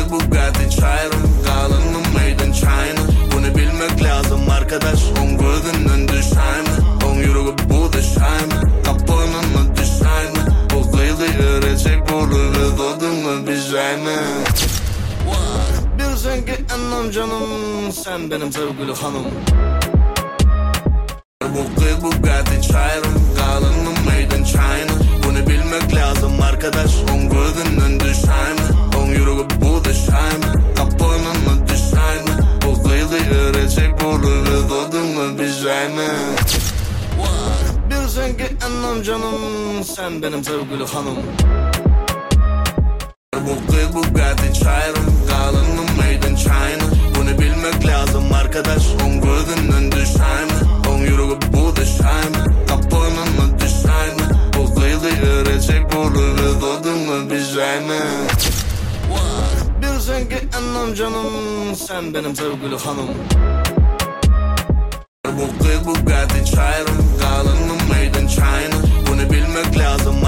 kız Bugatti Chiron, kalınım meydan çayını. Bunu bilmek lazım arkadaş, on gözünden düşay mı? On yürüyüp bu düşay mı? Kapının düşay mı? Bu kıydı yürüyecek olur ve doğdun mu bir şey mi? Bilsen ki annem canım, sen benim sevgili hanım. Bu kız Bugatti Chiron, kalınım meydan çayını. Bunu bilmek lazım arkadaş, on gözünden düşay mı? On yürüyüp bu düşay mı? Kapının düşay mı? Bu kıydı yürüyecek olur ve doğdun mu bir şey mi? Bilsen ki annem canım, sen benim sevgili hanım. Bu kız Bugatti Chiron, kalınım meydan çayını. Bunu bilmek lazım arkadaş, on gözünden düşay mı? On yürüyüp bu düşay mı? Kapının düşay mı? Bu kıydı yürüyecek olur ve doğdun mu bir şey mi? Bilsen ki annem canım, sen benim sevgili hanım. Bu kız Bugatti Chiron,